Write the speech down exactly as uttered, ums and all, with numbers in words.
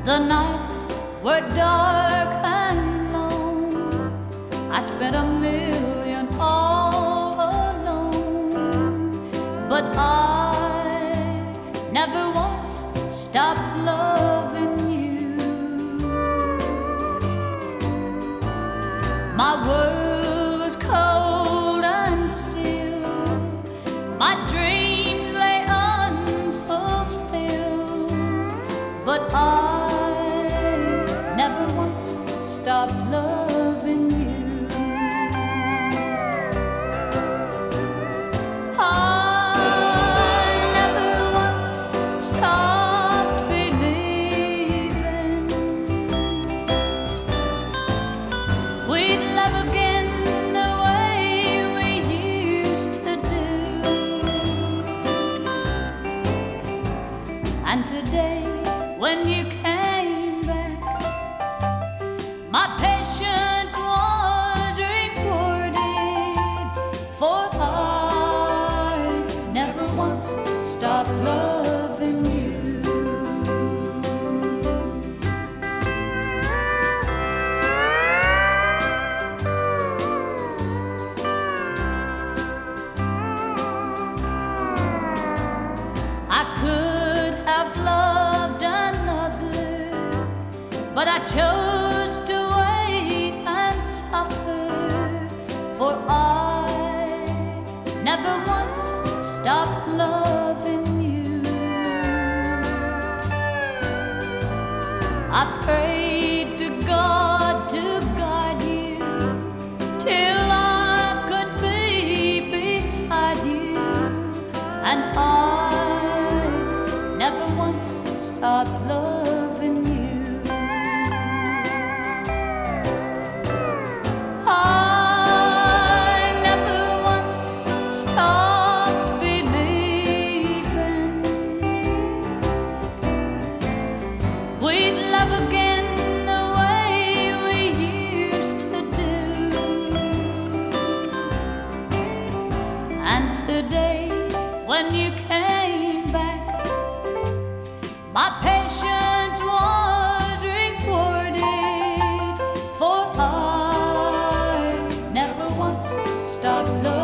The nights were dark and lone. I spent a million all alone, but I never once stopped loving you. My world was cold and still. My dreams lay unfulfilled, but I never once stopped loving you. I never once stopped believing we'd love again the way we used to do. And today, when you came back, my patience was rewarded, for I never once stopped loving you. I could have loved another, but I chose to wait and suffer, for I never once stopped loving you. I prayed to God to guide you till I could be beside you, and I never once stopped loving you. We'd love again the way we used to do. And today, when you came back, my patience was rewarded, for I never once stopped loving you.